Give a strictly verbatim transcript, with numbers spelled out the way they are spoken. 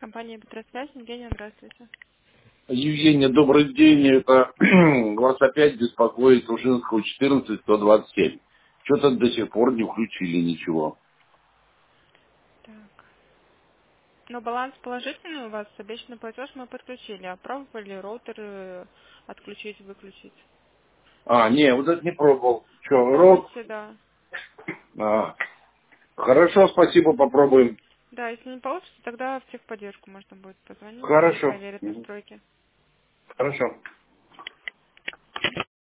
Компания Петросвязь. Евгения, здравствуйте. Евгения, добрый день. Это вас опять беспокоит Ушинского четырнадцать сто двадцать семь. Что-то до сих пор не включили ничего. Так. Но баланс положительный у вас, обещанный платеж мы подключили. А пробовали роутер э, отключить, выключить? А, не, вот это не пробовал. Что, рот? Попробуйте, да. А, хорошо, спасибо, попробуем. Да, если не получится, тогда в техподдержку можно будет позвонить и Хорошо. проверить Мгм. настройки. Хорошо.